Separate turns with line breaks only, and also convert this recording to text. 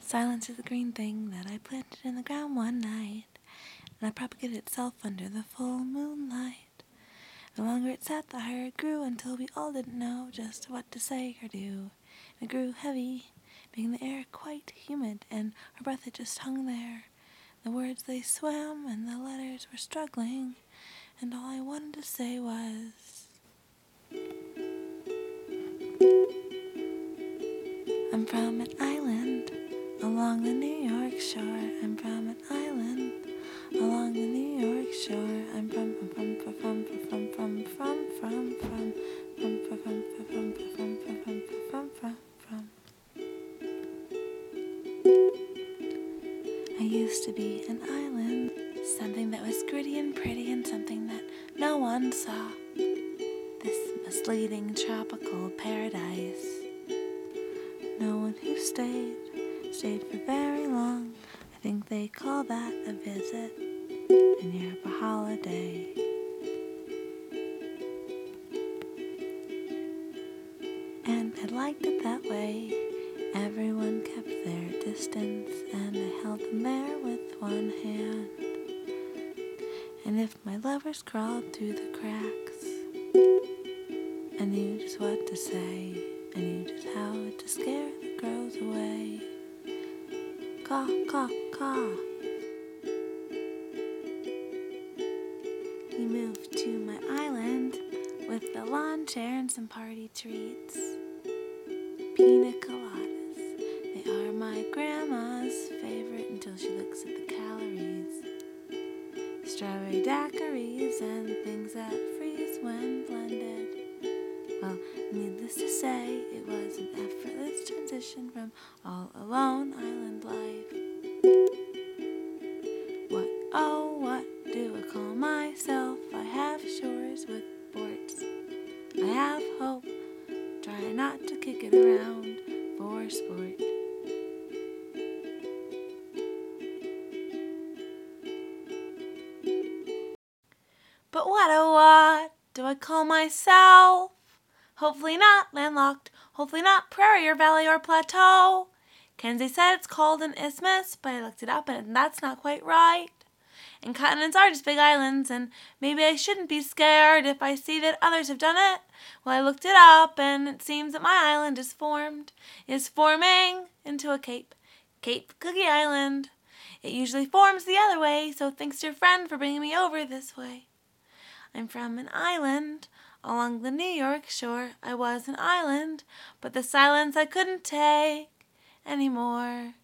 Silence is a green thing that I planted in the ground one night, and it propagated itself under the full moonlight. The longer it sat, the higher it grew, until we all didn't know just what to say or do. And it grew heavy, making the air quite humid, and our breath had just hung there. The words, they swam, and the letters were struggling, and all I wanted to say was, I'm from an island along the New York shore. I'm from an island along the New York shore. I'm from. I used to be an island, something that was gritty and pretty and something that no one saw. This misleading tropical paradise. No one who stayed for very long. I think they call that a visit in Europe, a holiday. And I liked it that way. Everyone kept their distance, and I held them there with one hand. And if my lovers crawled through the cracks, I knew just what to say. I knew just how to scare the crows away. Caw, caw, caw. We moved to my island with the lawn chair and some party treats. Pina coladas, they are my grandma's favorite until she looks at the calories. Strawberry daiquiris and things that freeze when blended. Well, needless to say, it was an effortless transition from all alone island life. What do I call myself? I have shores with ports. I have hope, try not to kick it around for sport. But what do I call myself? Hopefully not landlocked, hopefully not prairie or valley or plateau. Kenzie said it's called an isthmus, but I looked it up and that's not quite right. And continents are just big islands, and maybe I shouldn't be scared if I see that others have done it. Well, I looked it up, and it seems that my island is forming into a cape. Cape Cookie Island. It usually forms the other way, so thanks to your friend for bringing me over this way. I'm from an island along the New York shore. I was an island, but the silence I couldn't take anymore.